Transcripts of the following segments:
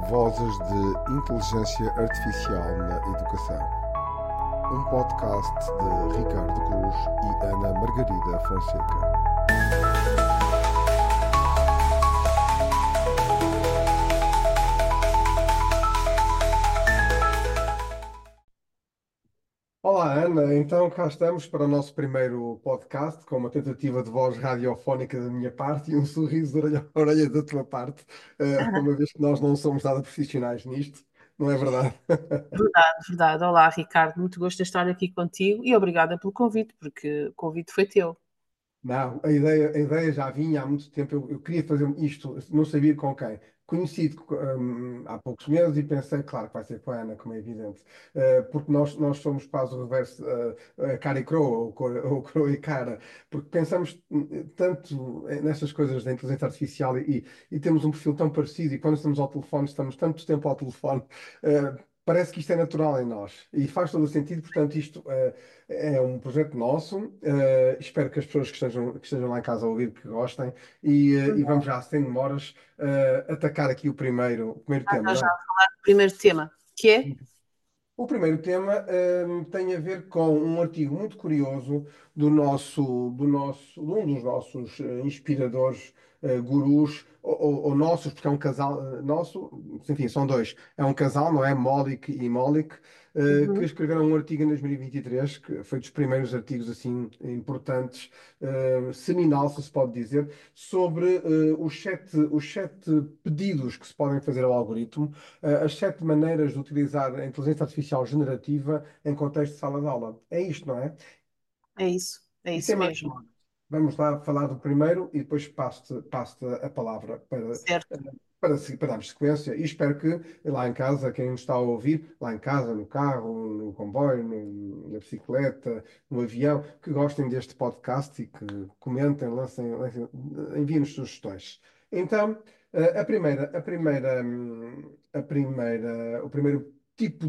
Vozes de Inteligência Artificial na Educação. Um podcast de Ricardo Cruz e Ana Margarida Fonseca. Olá, Ana. Então cá estamos para o nosso primeiro podcast, com uma tentativa de voz radiofónica da minha parte e um sorriso de orelha a orelha da tua parte, uma vez que nós não somos nada profissionais nisto, não é verdade? Verdade, verdade. Olá, Ricardo, muito gosto de estar aqui contigo e obrigada pelo convite, porque o convite foi teu. Não, a ideia já vinha há muito tempo. Eu queria fazer isto, não sabia com quem. Conheci há poucos meses e pensei, claro, que vai ser com a Ana, como é evidente. Porque nós somos quase o reverso, cara e croa, ou croa e cara, porque pensamos tanto nestas coisas da inteligência artificial e temos um perfil tão parecido, e quando estamos ao telefone, estamos tanto tempo ao telefone. Parece que isto é natural em nós e faz todo o sentido, portanto, isto é um projeto nosso. Espero que as pessoas que estejam lá em casa a ouvir que gostem e vamos já, sem demoras, atacar aqui o primeiro tema, Então, não já é? o primeiro tema, que é? O primeiro tema, tem a ver com um artigo muito curioso de um dos nossos inspiradores, gurus, ou nossos, porque é um casal nosso, enfim, são dois. É um casal, não é? Molik e Molik, que Uhum. escreveram um artigo em 2023, que foi dos primeiros artigos assim importantes, seminal, se pode dizer, sobre os sete pedidos que se podem fazer ao algoritmo, as sete maneiras de utilizar a inteligência artificial generativa em contexto de sala de aula. É isto, não é? É E sem isso mais mesmo. demoras, vamos lá falar do primeiro e depois passo-te a palavra Certo. para darmos sequência. E espero que lá em casa, quem nos está a ouvir, lá em casa, no carro, no comboio, na bicicleta, no avião, que gostem deste podcast e que comentem, enviem-nos sugestões. Então, o primeiro tipo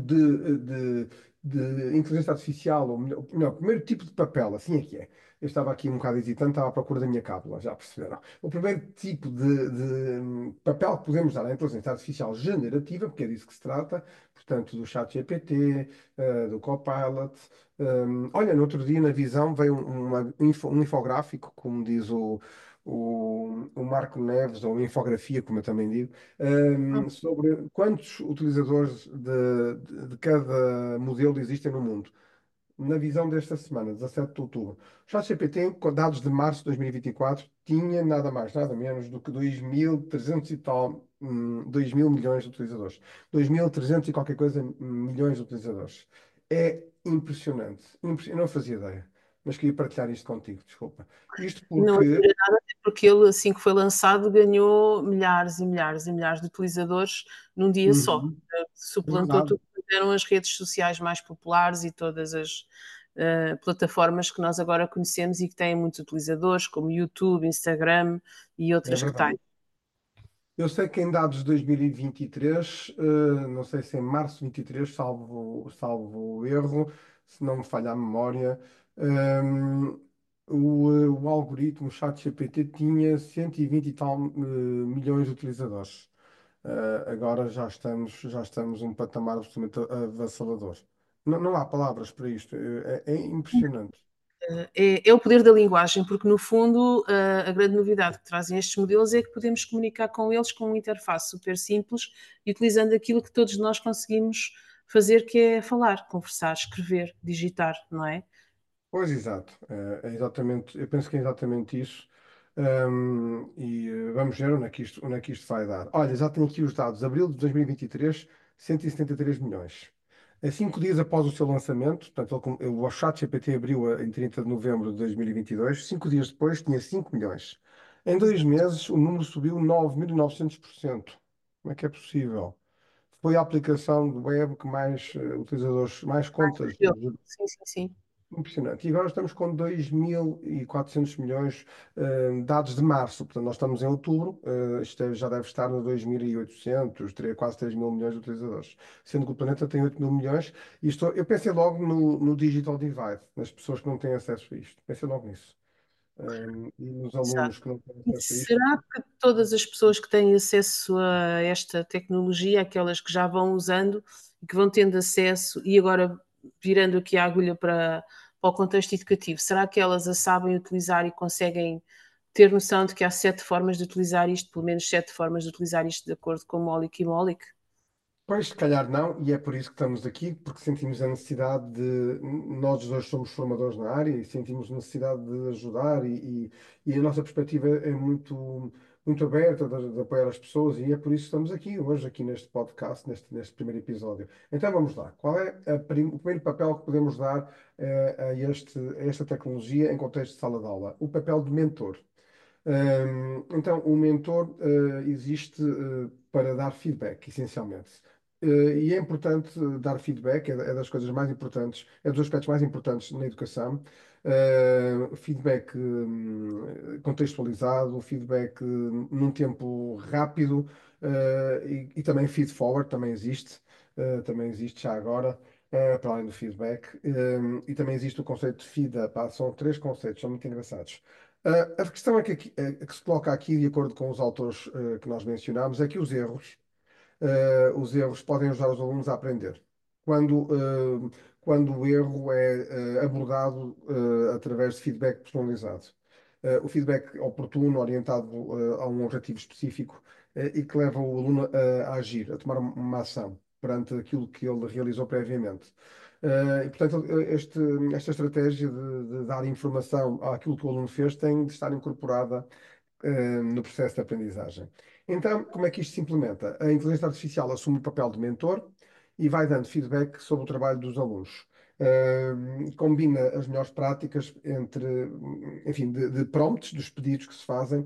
de inteligência artificial, ou melhor, o primeiro tipo de papel, assim é que é. Eu estava aqui um bocado hesitante, estava à procura da minha cábula, já perceberam. O primeiro tipo de papel que podemos dar à inteligência artificial generativa, porque é disso que se trata, portanto, do ChatGPT, do Copilot. Olha, no outro dia na Visão veio um infográfico, como diz o Marco Neves, ou infografia, como eu também digo, sobre quantos utilizadores de cada modelo existem no mundo. Na visão desta semana, 17 de outubro, o ChatGPT, com dados de março de 2024, tinha nada mais, nada menos do que 2.300 e tal, 2.000 milhões de utilizadores. 2.300 e qualquer coisa milhões de utilizadores. É impressionante. Eu não fazia ideia, mas queria partilhar isto contigo, desculpa. Isto Não porque. admira nada, até porque ele, assim que foi lançado, ganhou milhares e milhares e milhares de utilizadores num dia só. Uhum, é Suplantou verdade. tudo que eram as redes sociais mais populares e todas as plataformas que nós agora conhecemos e que têm muitos utilizadores, como YouTube, Instagram e É outras que têm. verdade. Eu sei que em dados de 2023, não sei se em março de 23, salvo erro, se não me falha a memória, o algoritmo o ChatGPT tinha 120 e tal milhões de utilizadores. Agora já estamos um patamar absolutamente avassalador. Não há palavras para isto. É impressionante. É o poder da linguagem, porque no fundo a grande novidade que trazem estes modelos é que podemos comunicar com eles com uma interface super simples e utilizando aquilo que todos nós conseguimos fazer, que é falar, conversar, escrever, digitar, não é? Pois, exato. É exatamente, eu penso que é exatamente isso. Vamos ver onde é que isto vai dar. Olha, já tenho aqui os dados. Abril de 2023, 173 milhões. A 5 dias após o seu lançamento, portanto, o ChatGPT abriu em 30 de novembro de 2022, 5 dias depois tinha 5 milhões. Em 2 meses, o número subiu 9.900%. Como é que é possível? Foi a aplicação do web que mais utilizadores, mais contas. Sim, sim, sim. Impressionante. E agora estamos com 2.400 milhões, dados de março. Portanto, nós estamos em outubro, isto já deve estar no 2.800, quase 3 mil milhões de utilizadores. Sendo que o planeta tem 8 mil milhões. Eu pensei logo no Digital Divide, nas pessoas que não têm acesso a isto. Pensei logo nisso. e os Exato. alunos que não têm E acesso a isto. será que todas as pessoas que têm acesso a esta tecnologia, aquelas que já vão usando e que vão tendo acesso, e agora virando aqui a agulha para o contexto educativo, será que elas a sabem utilizar e conseguem ter noção de que há 7 formas de utilizar isto, pelo menos 7 formas de utilizar isto de acordo com Molik e Molik? Pois, se calhar não, e é por isso que estamos aqui, porque sentimos a necessidade de. Nós dois somos formadores na área e sentimos necessidade de ajudar, e a nossa perspectiva é muito aberta de apoiar as pessoas, e é por isso que estamos aqui hoje, aqui neste podcast, neste primeiro episódio. Então vamos lá. Qual é o primeiro papel que podemos dar a esta tecnologia em contexto de sala de aula? O papel de mentor. Então, o mentor existe para dar feedback, essencialmente. E é importante dar feedback, é das coisas mais importantes, é dos aspectos mais importantes na educação. Feedback contextualizado, feedback num tempo rápido, e também feed forward também existe já agora. Para além do feedback, e também existe o conceito de feed-up. São três conceitos, são muito engraçados. A questão é que se coloca aqui, de acordo com os autores que nós mencionámos, é que os erros podem ajudar os alunos a aprender. Quando o erro é abordado através de feedback personalizado. O feedback oportuno, orientado a um objetivo específico e que leva o aluno a agir, a tomar uma ação perante aquilo que ele realizou previamente. E, portanto, esta estratégia de dar informação àquilo que o aluno fez tem de estar incorporada no processo de aprendizagem. Então, como é que isto se implementa? A inteligência artificial assume o papel de mentor e vai dando feedback sobre o trabalho dos alunos. Combina as melhores práticas enfim, de prompts, dos pedidos que se fazem,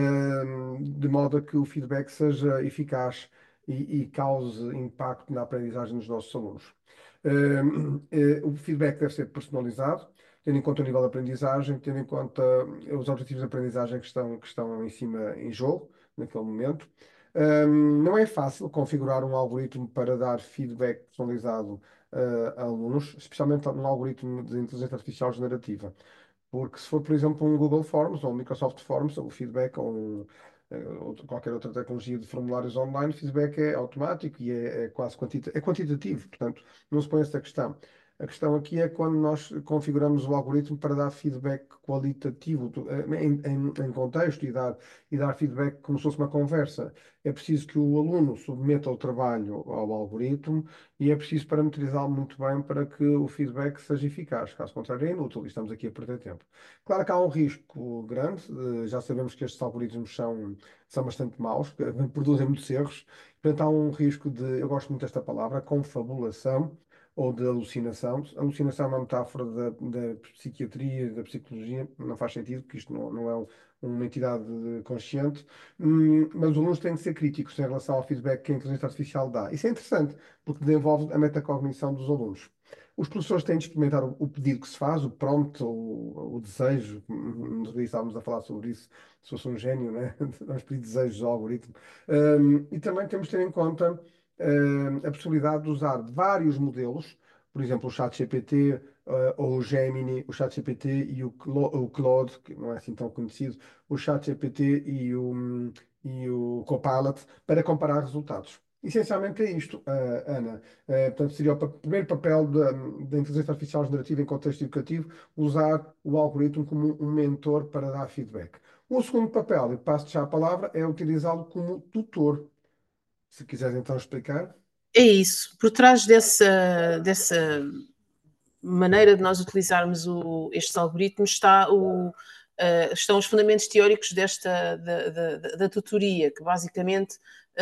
de modo a que o feedback seja eficaz e cause impacto na aprendizagem dos nossos alunos. O feedback deve ser personalizado, tendo em conta o nível de aprendizagem, tendo em conta os objetivos de aprendizagem que estão em jogo, naquele momento. Não é fácil configurar um algoritmo para dar feedback personalizado a alunos, especialmente um algoritmo de inteligência artificial generativa. Porque se for, por exemplo, um Google Forms ou um Microsoft Forms, ou feedback, ou qualquer outra tecnologia de formulários online, o feedback é automático e é quase quantitativo, portanto, não se põe essa questão. A questão aqui é quando nós configuramos o algoritmo para dar feedback qualitativo, em contexto, e dar feedback como se fosse uma conversa. É preciso que o aluno submeta o trabalho ao algoritmo e é preciso parametrizá-lo muito bem para que o feedback seja eficaz. Caso contrário, é inútil e estamos aqui a perder tempo. Claro que há um risco grande, já sabemos que estes algoritmos são bastante maus, que produzem muitos erros, portanto há um risco eu gosto muito desta palavra, confabulação ou de alucinação. Alucinação é uma metáfora da psiquiatria e da psicologia, não faz sentido, porque isto não é uma entidade consciente. Mas os alunos têm de ser críticos em relação ao feedback que a inteligência artificial dá. Isso é interessante, porque desenvolve a metacognição dos alunos. Os professores têm de experimentar o pedido que se faz, o prompt, o desejo. Estávamos a falar sobre isso, se fosse um gênio, né? Vamos pedir desejos ao algoritmo. E também temos de ter em conta a possibilidade de usar vários modelos, por exemplo, o ChatGPT, ou o Gemini, o ChatGPT e o Claude, que não é assim tão conhecido, o ChatGPT e o Copilot, para comparar resultados. Essencialmente é isto, Ana. Portanto, seria o primeiro papel da inteligência artificial generativa em contexto educativo, usar o algoritmo como um mentor para dar feedback. O segundo papel, e passo já a palavra, é utilizá-lo como tutor. Se quiseres então explicar. É isso. Por trás dessa maneira de nós utilizarmos estes algoritmos estão os fundamentos teóricos da tutoria, que basicamente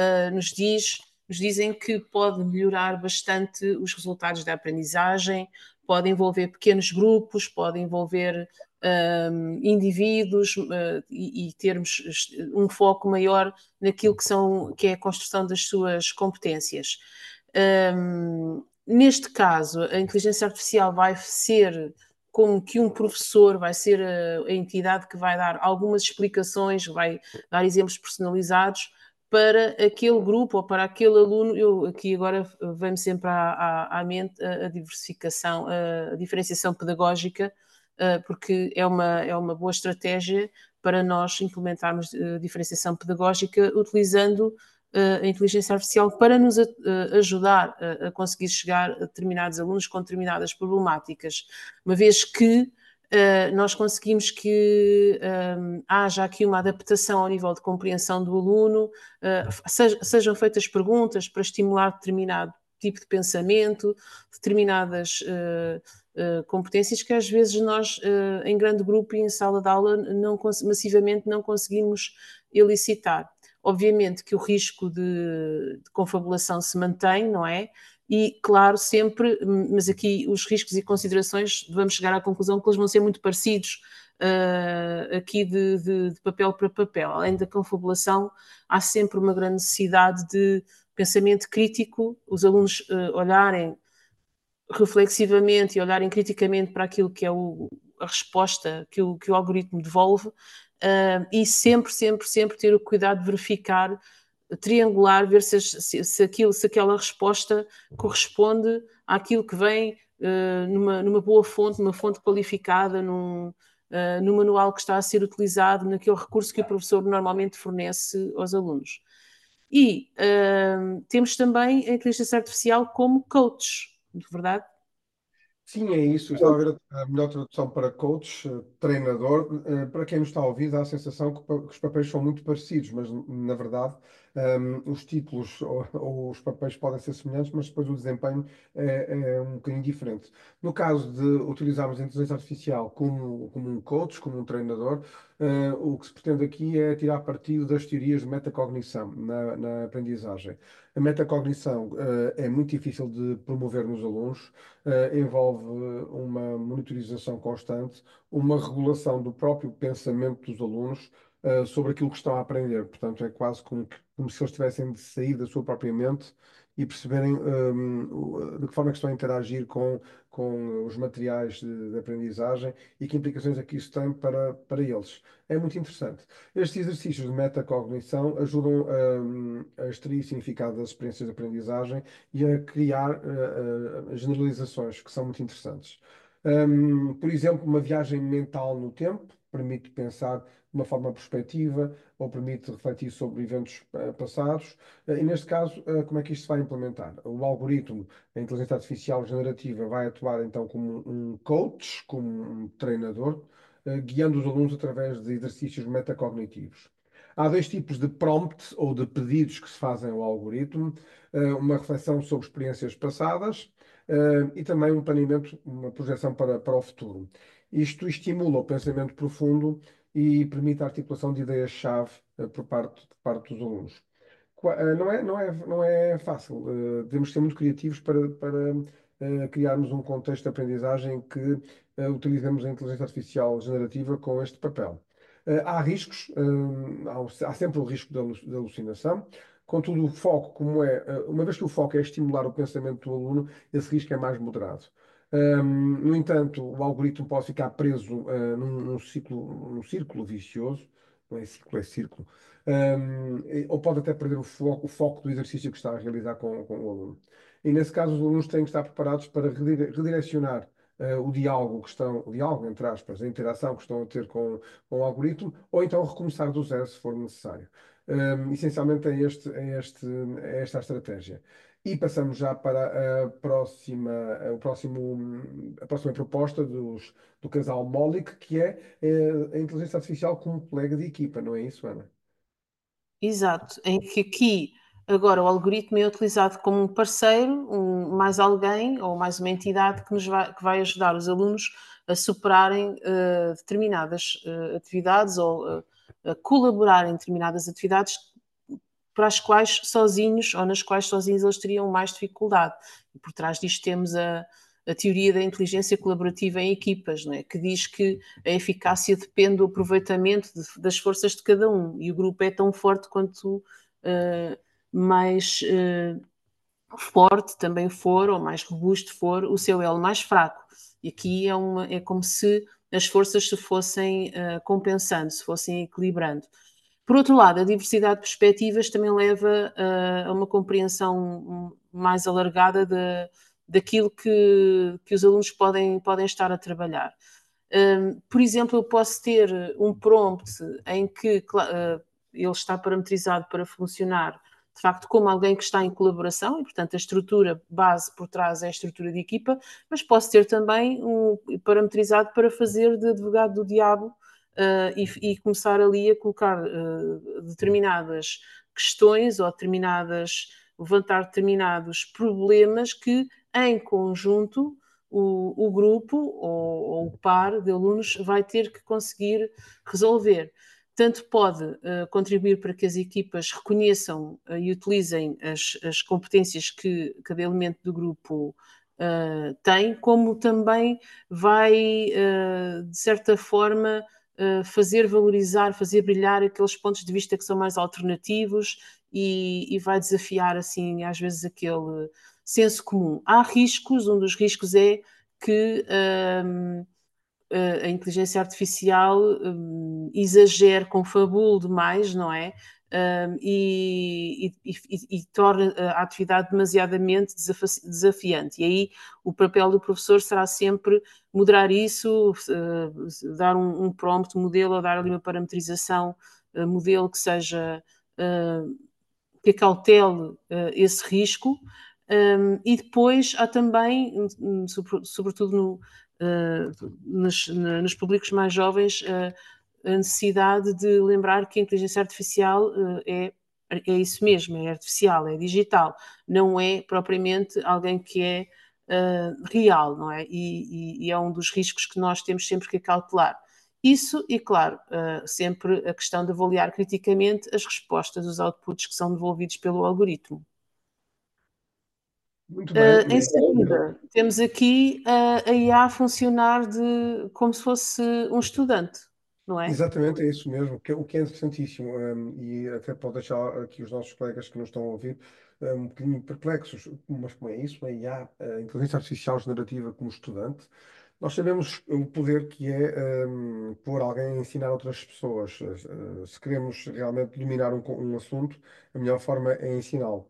nos dizem que pode melhorar bastante os resultados da aprendizagem, pode envolver pequenos grupos, pode envolver indivíduos e termos um foco maior naquilo que é a construção das suas competências. Neste caso, a inteligência artificial vai ser como que um professor, vai ser a entidade que vai dar algumas explicações, vai dar exemplos personalizados para aquele grupo ou para aquele aluno. Eu aqui agora vem sempre à mente a diversificação, a diferenciação pedagógica porque é uma boa estratégia para nós implementarmos diferenciação pedagógica utilizando a inteligência artificial para nos ajudar a conseguir chegar a determinados alunos com determinadas problemáticas, uma vez que nós conseguimos que haja aqui uma adaptação ao nível de compreensão do aluno, sejam feitas perguntas para estimular determinado tipo de pensamento, determinadas competências que às vezes nós, em grande grupo e em sala de aula, massivamente não conseguimos elicitar. Obviamente que o risco de confabulação se mantém, não é? E, claro, sempre, mas aqui os riscos e considerações, vamos chegar à conclusão que eles vão ser muito parecidos aqui de papel para papel. Além da confabulação, há sempre uma grande necessidade de pensamento crítico, os alunos olharem reflexivamente e olharem criticamente para aquilo que é a resposta que o algoritmo devolve e sempre, sempre, sempre ter o cuidado de verificar, triangular, ver se aquela resposta corresponde àquilo que vem numa boa fonte, numa fonte qualificada, no manual que está a ser utilizado, naquele recurso que o professor normalmente fornece aos alunos. E temos também a inteligência artificial como coach, de verdade? Sim, é isso. Eu estava a ver a melhor tradução para coach, treinador. Para quem nos está a ouvir, dá a sensação que os papéis são muito parecidos, mas na verdade os títulos ou os papéis podem ser semelhantes, mas depois o desempenho é um bocadinho diferente. No caso de utilizarmos a inteligência artificial como um coach, como um treinador, o que se pretende aqui é tirar partido das teorias de metacognição na aprendizagem. A metacognição é muito difícil de promover nos alunos. Envolve uma monitorização constante, uma regulação do próprio pensamento dos alunos sobre aquilo que estão a aprender. Portanto, é quase como se eles tivessem de sair da sua própria mente e perceberem de que forma é que estão a interagir com os materiais de aprendizagem e que implicações é que isso tem para eles. É muito interessante. Estes exercícios de metacognição ajudam a extrair significado das experiências de aprendizagem e a criar generalizações que são muito interessantes. Por exemplo, uma viagem mental no tempo permite pensar de uma forma perspectiva ou permite refletir sobre eventos passados. E neste caso, como é que isto se vai implementar? O algoritmo, a inteligência artificial generativa, vai atuar então como um coach, como um treinador, guiando os alunos através de exercícios metacognitivos. Há dois tipos de prompts ou de pedidos que se fazem ao algoritmo, uma reflexão sobre experiências passadas e também um planeamento, uma projeção para o futuro. Isto estimula o pensamento profundo e permite a articulação de ideias-chave por parte dos alunos. Não é fácil. Temos que ser muito criativos para criarmos um contexto de aprendizagem que utilizemos a inteligência artificial generativa com este papel. Há riscos, há sempre o risco de alucinação. Contudo, o foco, uma vez que o foco é estimular o pensamento do aluno, esse risco é mais moderado. No entanto, o algoritmo pode ficar preso num círculo vicioso, não é ciclo, é círculo, ou pode até perder o foco do exercício que está a realizar com o aluno. E nesse caso, os alunos têm que estar preparados para redirecionar o diálogo, entre aspas, a interação que estão a ter com o algoritmo, ou então recomeçar do zero se for necessário. Essencialmente é esta a estratégia. E passamos já para a próxima proposta do casal Molik, que é a inteligência artificial como colega de equipa, não é isso, Ana? Exato, em que aqui agora o algoritmo é utilizado como um parceiro, mais alguém ou mais uma entidade que vai ajudar os alunos a superarem determinadas atividades ou a colaborar em determinadas atividades para as quais sozinhos ou nas quais sozinhos eles teriam mais dificuldade. E por trás disto temos a teoria da inteligência colaborativa em equipas, não é? Que diz que a eficácia depende do aproveitamento das forças de cada um e o grupo é tão forte quanto mais forte também for ou mais robusto for o seu elo mais fraco. E aqui é como se as forças se fossem compensando, se fossem equilibrando. Por outro lado, a diversidade de perspectivas também leva a uma compreensão mais alargada daquilo que os alunos podem estar a trabalhar. Por exemplo, eu posso ter um prompt em que ele está parametrizado para funcionar, de facto, como alguém que está em colaboração, e, portanto, a estrutura base por trás é a estrutura de equipa, mas posso ter também um parametrizado para fazer de advogado do diabo e começar ali a colocar determinadas questões ou levantar determinados problemas que, em conjunto, o grupo ou o par de alunos vai ter que conseguir resolver. Tanto pode contribuir para que as equipas reconheçam e utilizem as competências que cada elemento do grupo tem, como também vai, de certa forma, fazer valorizar, fazer brilhar aqueles pontos de vista que são mais alternativos e vai desafiar, assim, às vezes aquele senso comum. Há riscos, um dos riscos é que a inteligência artificial exagere, confabule demais, não é? E torna a atividade demasiadamente desafiante. E aí o papel do professor será sempre moderar isso, dar um prompt modelo ou dar ali uma parametrização modelo que seja que acautele esse risco. E depois há também, sobretudo nos públicos mais jovens, a necessidade de lembrar que a inteligência artificial é isso mesmo, é artificial, é digital, não é propriamente alguém que é real, não é? E é um dos riscos que nós temos sempre que cautelar. Isso e, claro, sempre a questão de avaliar criticamente as respostas, os outputs que são devolvidos pelo algoritmo. Muito bem, Em muito bem. seguida, temos aqui a IA a funcionar como se fosse um estudante, não é? Exatamente, é isso mesmo, o que é interessantíssimo, e até pode deixar aqui os nossos colegas que nos estão a ouvir um bocadinho perplexos, mas como é isso? A IA, a inteligência artificial generativa como estudante, nós sabemos o poder que é pôr alguém a ensinar outras pessoas. Se queremos realmente dominar um assunto, a melhor forma é ensiná-lo.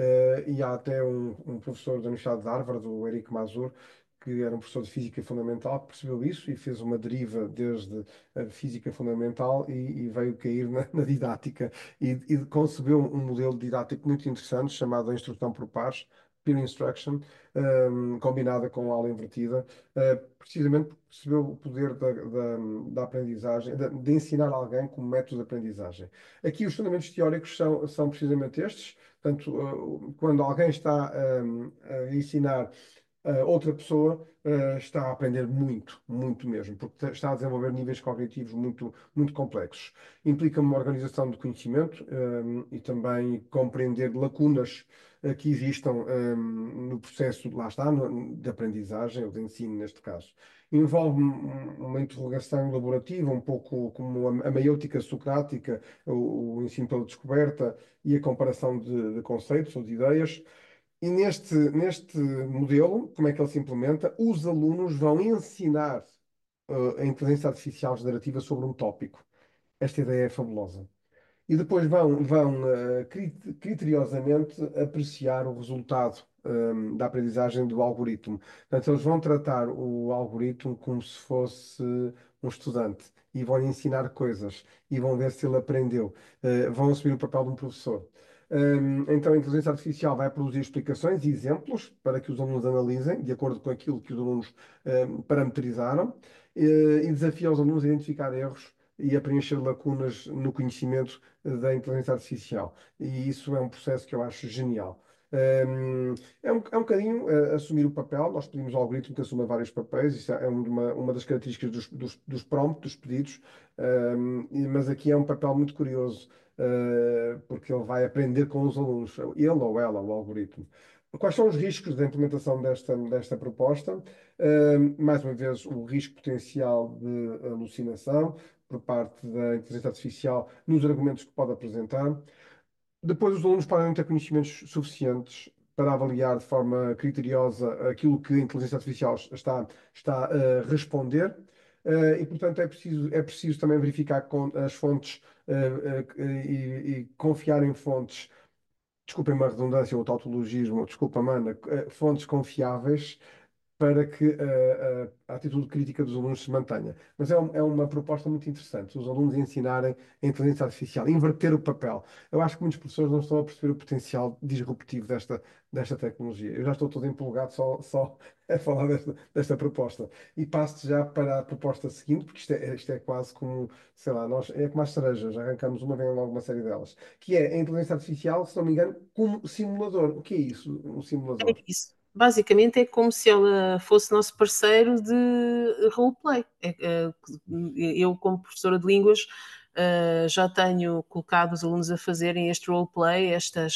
E há até um professor da Universidade de Harvard, o Eric Mazur, que era um professor de física fundamental, que percebeu isso e fez uma deriva desde a física fundamental e veio cair na didática e concebeu um modelo didático muito interessante chamado a instrução por pares, peer instruction, combinada com aula invertida, precisamente porque percebeu o poder da aprendizagem, de ensinar alguém como método de aprendizagem. Aqui os fundamentos teóricos são precisamente estes. Portanto, quando alguém está a ensinar outra pessoa está a aprender muito, muito mesmo, porque está a desenvolver níveis cognitivos muito, muito complexos. Implica uma organização de conhecimento e também compreender lacunas que existam no processo, lá está, de aprendizagem, ou de ensino neste caso. Envolve uma interrogação laborativa, um pouco como a maiêutica socrática, o ensino pela descoberta e a comparação de conceitos ou de ideias. E neste modelo, como é que ele se implementa? Os alunos vão ensinar a inteligência artificial generativa sobre um tópico. Esta ideia é fabulosa. E depois vão criteriosamente apreciar o resultado da aprendizagem do algoritmo. Portanto, eles vão tratar o algoritmo como se fosse um estudante e vão lhe ensinar coisas e vão ver se ele aprendeu. Vão assumir o papel de um professor. Então, a inteligência artificial vai produzir explicações e exemplos para que os alunos analisem, de acordo com aquilo que os alunos parametrizaram, e desafia os alunos a identificar erros e a preencher lacunas no conhecimento da inteligência artificial. E isso é um processo que eu acho genial. É um bocadinho assumir o papel. Nós pedimos ao algoritmo que assuma vários papéis, isso é uma das características dos prompts, dos pedidos. Mas aqui é um papel muito curioso, porque ele vai aprender com os alunos, ele ou ela, o algoritmo. Quais são os riscos da implementação desta proposta? Mais uma vez, o risco potencial de alucinação por parte da inteligência artificial nos argumentos que pode apresentar. Depois, os alunos podem não ter conhecimentos suficientes para avaliar de forma criteriosa aquilo que a inteligência artificial está a responder. E, portanto, é preciso também verificar com as fontes e confiar em fontes, desculpem-me a redundância ou o tautologismo, desculpa, Mana, fontes confiáveis para que a atitude crítica dos alunos se mantenha. Mas é uma proposta muito interessante, os alunos ensinarem a inteligência artificial, inverter o papel. Eu acho que muitos professores não estão a perceber o potencial disruptivo desta tecnologia. Eu já estou todo empolgado só a falar desta proposta. E passo já para a proposta seguinte, porque isto é quase como, sei lá, é como as cerejas, arrancamos uma, vem logo uma série delas, que é a inteligência artificial, se não me engano, como simulador. O que é isso, um É simulador? isso. Basicamente é como se ela fosse nosso parceiro de roleplay. Eu, como professora de línguas, já tenho colocado os alunos a fazerem este roleplay,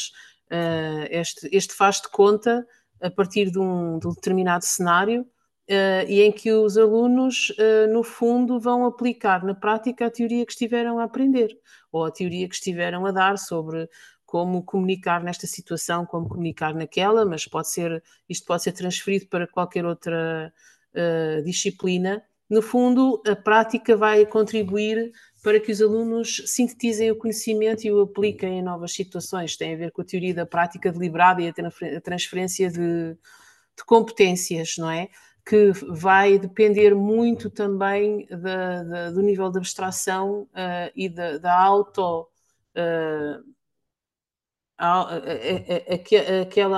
este faz de conta a partir de um determinado cenário, e em que os alunos, no fundo, vão aplicar na prática a teoria que estiveram a aprender, ou a teoria que estiveram a dar sobre como comunicar nesta situação, como comunicar naquela, mas isto pode ser transferido para qualquer outra disciplina. No fundo, a prática vai contribuir para que os alunos sintetizem o conhecimento e o apliquem em novas situações. Tem a ver com a teoria da prática deliberada e a transferência de competências, não é? Que vai depender muito também do nível de abstração e da auto. Uh, aquela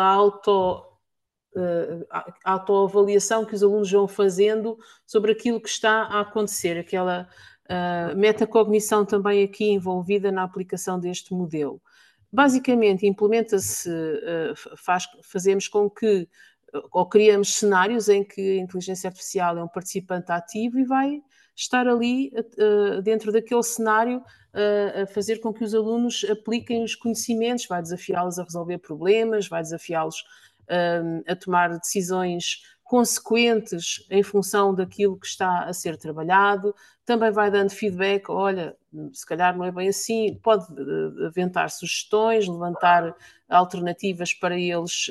autoavaliação que os alunos vão fazendo sobre aquilo que está a acontecer, aquela metacognição também aqui envolvida na aplicação deste modelo. Basicamente, implementa-se, fazemos com que, ou criamos cenários em que a inteligência artificial é um participante ativo e vai estar ali dentro daquele cenário a fazer com que os alunos apliquem os conhecimentos, vai desafiá-los a resolver problemas, vai desafiá-los a tomar decisões consequentes em função daquilo que está a ser trabalhado, também vai dando feedback, olha, se calhar não é bem assim, pode aventar sugestões, levantar alternativas para eles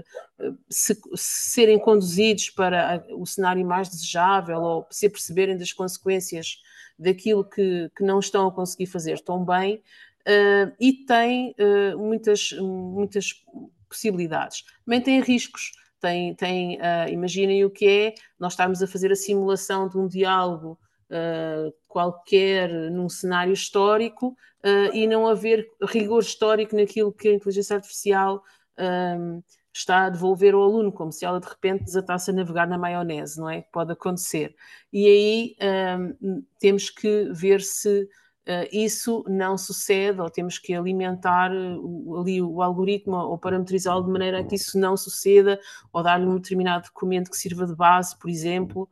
serem conduzidos para o cenário mais desejável ou se perceberem das consequências daquilo que não estão a conseguir fazer tão bem, e tem muitas possibilidades. Também tem riscos. Imaginem o que é nós estarmos a fazer a simulação de um diálogo qualquer num cenário histórico e não haver rigor histórico naquilo que a inteligência artificial está a devolver ao aluno, como se ela de repente desatasse a navegar na maionese, não é? Pode acontecer. E aí temos que ver se isso não sucede, ou temos que alimentar ali o algoritmo ou parametrizá-lo de maneira a que isso não suceda, ou dar-lhe um determinado documento que sirva de base, por exemplo.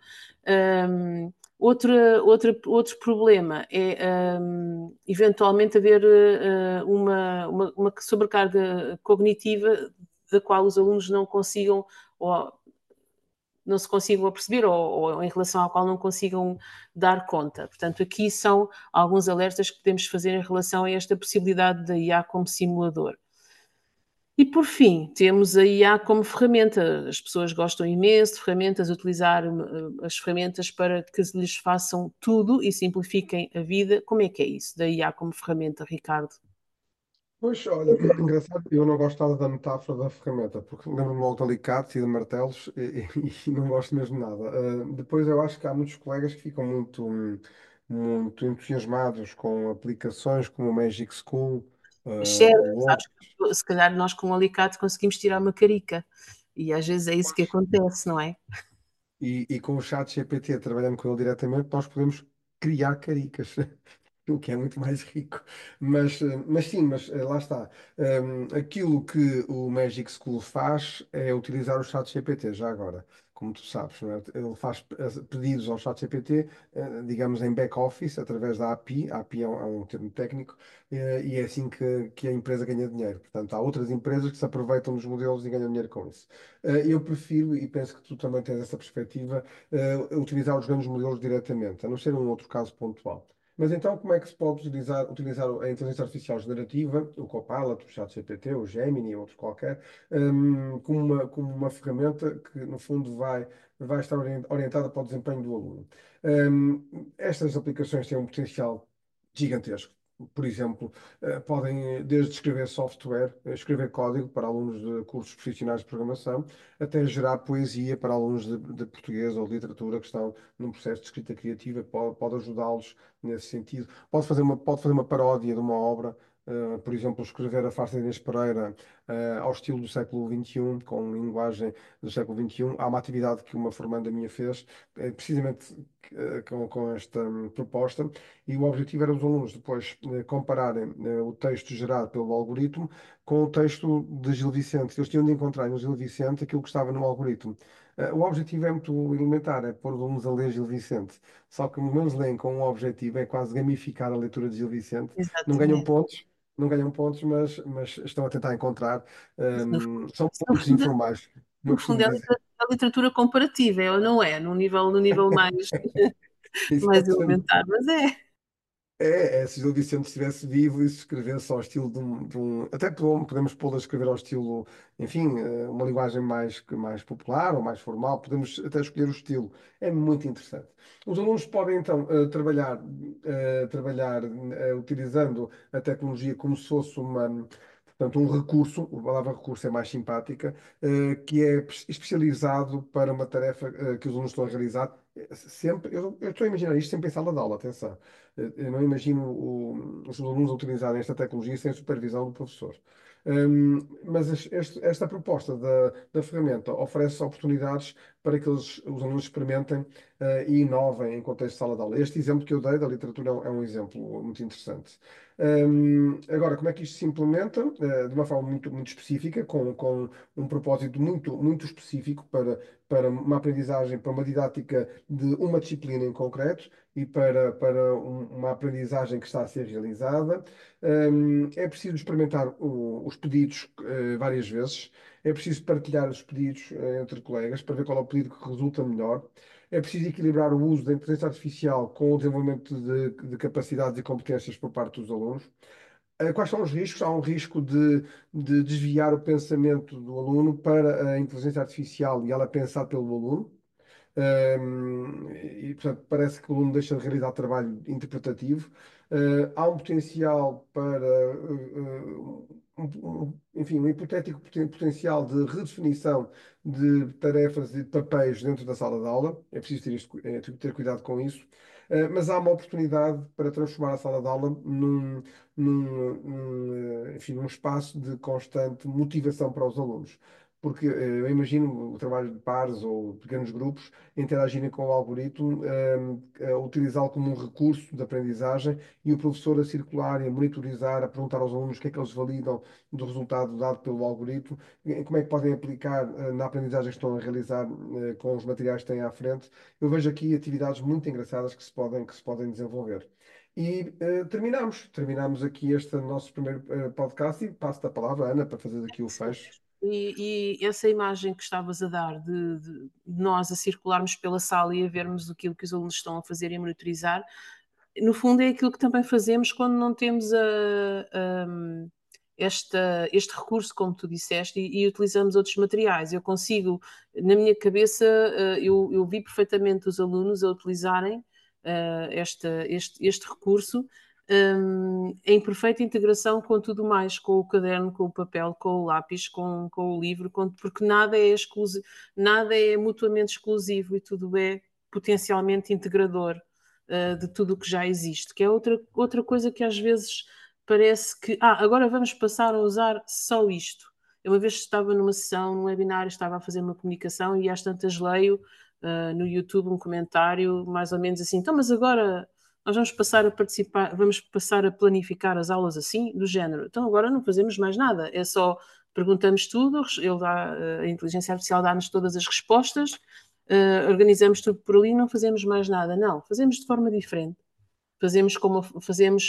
Outro problema é eventualmente haver uma sobrecarga cognitiva da qual os alunos não consigam ou não se consigam aperceber ou em relação ao qual não consigam dar conta. Portanto, aqui são alguns alertas que podemos fazer em relação a esta possibilidade da IA como simulador. E por fim, temos a IA como ferramenta. As pessoas gostam imenso de ferramentas, utilizar as ferramentas para que lhes façam tudo e simplifiquem a vida. Como é que é isso da IA como ferramenta, Ricardo? Pois, olha, engraçado, eu não gosto nada da metáfora da ferramenta, porque lembro-me logo de alicates e de martelos e não gosto mesmo nada. Depois eu acho que há muitos colegas que ficam muito entusiasmados com aplicações como o Magic School, Cheira, ou sabes outros, que se calhar nós com um alicate conseguimos tirar uma carica. E às vezes é isso que acontece, não é? e com o chat GPT, trabalhando com ele diretamente, nós podemos criar caricas. O que é muito mais rico. Mas sim, lá está. Aquilo que o Magic School faz é utilizar o chat GPT, já agora, como tu sabes, não é? Ele faz pedidos ao chat GPT, digamos, em back-office, através da API. A API é um termo técnico, e é assim que a empresa ganha dinheiro. Portanto, há outras empresas que se aproveitam dos modelos e ganham dinheiro com isso. Eu prefiro, e penso que tu também tens essa perspectiva, utilizar os grandes modelos diretamente, a não ser um outro caso pontual. Mas então, como é que se pode utilizar a inteligência artificial generativa, o Copilot, o ChatGPT, o Gemini, outro qualquer, como uma ferramenta que, no fundo, vai estar orientada para o desempenho do aluno? Estas aplicações têm um potencial gigantesco. por exemplo, podem desde escrever software, escrever código para alunos de cursos profissionais de programação, até gerar poesia para alunos de português ou de literatura que estão num processo de escrita criativa, pode ajudá-los nesse sentido. Pode fazer uma paródia de uma obra, por exemplo, escrever a farsa de Inês Pereira, ao estilo do século XXI, com linguagem do século XXI. Há uma atividade que uma formanda minha fez, precisamente com esta proposta, e o objetivo era os alunos depois compararem o texto gerado pelo algoritmo com o texto de Gil Vicente. Eles tinham de encontrar no Gil Vicente aquilo que estava no algoritmo. O objetivo é muito elementar, é pôr os alunos a ler Gil Vicente. Só que como eles leem com um objetivo, é quase gamificar a leitura de Gil Vicente. Não ganham Exatamente. pontos, não ganham pontos, mas estão a tentar encontrar. No, São no pontos fundo, informais, como eu no costumo fundo é dizer. a literatura comparativa, é ou não é? No nível mais Exatamente. elementar, mas é. Se Gil Vicente estivesse vivo e se escrevesse ao estilo até podemos pô-lo a escrever ao estilo, enfim, uma linguagem mais popular ou mais formal, podemos até escolher o estilo. É muito interessante. Os alunos podem então trabalhar utilizando a tecnologia como se fosse portanto, um recurso, a palavra recurso é mais simpática, que é especializado para uma tarefa que os alunos estão a realizar. Sempre, eu estou a imaginar isto sem pensar na aula, atenção. Eu não imagino os alunos utilizarem esta tecnologia sem supervisão do professor. Mas esta proposta da ferramenta oferece oportunidades para que os alunos experimentem e inovem em contexto de sala de aula. Este exemplo que eu dei da literatura é um exemplo muito interessante. Agora, como é que isto se implementa? De uma forma muito, muito específica, com um propósito muito, muito específico para uma aprendizagem, para uma didática de uma disciplina em concreto e para uma aprendizagem que está a ser realizada. É preciso experimentar os pedidos várias vezes. É preciso partilhar os pedidos entre colegas para ver qual é o pedido que resulta melhor. É preciso equilibrar o uso da inteligência artificial com o desenvolvimento de capacidades e competências por parte dos alunos. Quais são os riscos? Há um risco de desviar o pensamento do aluno para a inteligência artificial e ela pensar pelo aluno. Portanto, parece que o aluno deixa de realizar trabalho interpretativo. Há um potencial para, enfim, um hipotético potencial de redefinição de tarefas e de papéis dentro da sala de aula. É preciso ter cuidado com isso. Mas há uma oportunidade para transformar a sala de aula enfim, num espaço de constante motivação para os alunos. Porque eu imagino o trabalho de pares ou pequenos grupos interagirem com o algoritmo, a utilizá-lo como um recurso de aprendizagem e o professor a circular e a monitorizar, a perguntar aos alunos o que é que eles validam do resultado dado pelo algoritmo, e como é que podem aplicar na aprendizagem que estão a realizar com os materiais que têm à frente. Eu vejo aqui atividades muito engraçadas que se podem desenvolver. E terminamos aqui este nosso primeiro podcast e passo-te a palavra, Ana, para fazer aqui o Sim. fecho. E essa imagem que estavas a dar de nós a circularmos pela sala e a vermos aquilo que os alunos estão a fazer e a monitorizar, no fundo é aquilo que também fazemos quando não temos este recurso, como tu disseste, e utilizamos outros materiais. Eu consigo, na minha cabeça, eu vi perfeitamente os alunos a utilizarem este recurso em perfeita integração com tudo mais, com o caderno, com o papel, com o lápis, com o livro, porque nada é exclusivo, nada é mutuamente exclusivo e tudo é potencialmente integrador de tudo o que já existe, que é outra coisa que às vezes parece que agora vamos passar a usar só isto. Eu uma vez estava numa sessão, num webinar, estava a fazer uma comunicação e às tantas leio no YouTube um comentário mais ou menos assim, então mas agora nós vamos passar a participar, vamos passar a planificar as aulas assim, do género. Então agora não fazemos mais nada, é só perguntamos tudo, a inteligência artificial dá-nos todas as respostas, organizamos tudo por ali, não fazemos mais nada. Não, fazemos de forma diferente. Fazemos como fazemos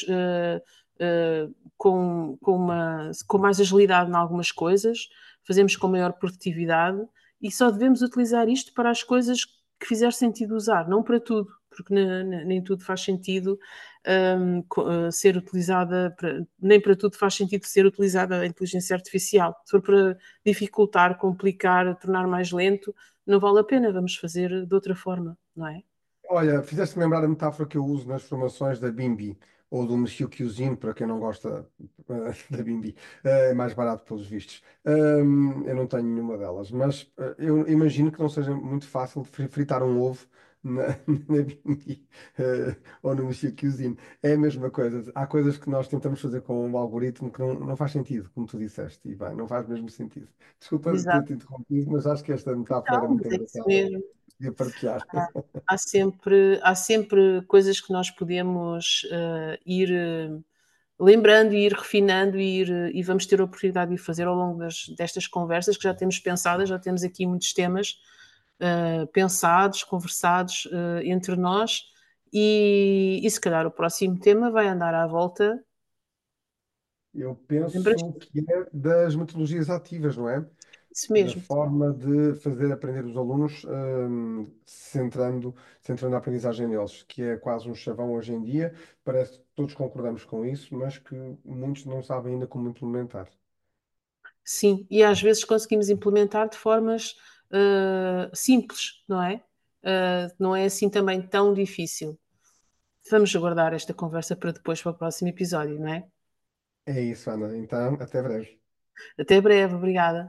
com mais agilidade em algumas coisas, fazemos com maior produtividade e só devemos utilizar isto para as coisas que fizer sentido usar, não para tudo, porque nem tudo faz sentido ser utilizada, nem para tudo faz sentido ser utilizada a inteligência artificial. Se for para dificultar, complicar, tornar mais lento, não vale a pena, vamos fazer de outra forma, não é? Olha, fizeste-me lembrar a metáfora que eu uso nas formações da BIMBI. ou do Monsieur Cuisine, para quem não gosta da Bimbi. É mais barato pelos vistos. Eu não tenho nenhuma delas, mas eu imagino que não seja muito fácil de fritar um ovo na, na Bimbi ou no Monsieur Cuisine. É a mesma coisa. Há coisas que nós tentamos fazer com um algoritmo que não faz sentido, como tu disseste, e bem, não faz mesmo sentido. Desculpa ter-te Exato. interrompido, mas acho que esta metáfora era Não, muito mas é isso engraçada. mesmo. Podia partilhar. Há sempre coisas que nós podemos ir lembrando e ir refinando e vamos ter a oportunidade de fazer ao longo destas conversas que já temos pensadas, já temos aqui muitos temas pensados, conversados entre nós e se calhar o próximo tema vai andar à volta. Eu Lembras? penso que é das metodologias ativas, não é? Isso Da mesmo. forma de fazer aprender os alunos, centrando a aprendizagem neles, que é quase um chavão hoje em dia. Parece que todos concordamos com isso, mas que muitos não sabem ainda como implementar. Sim, e às vezes conseguimos implementar de formas simples, não é? Não é assim também tão difícil. Vamos aguardar esta conversa para depois, para o próximo episódio, não é? É isso, Ana. Então, até breve. Até breve, obrigada.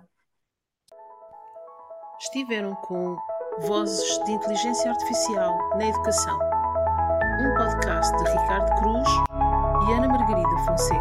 Estiveram com Vozes de Inteligência Artificial na Educação, um podcast de Ricardo Cruz e Ana Margarida Fonseca.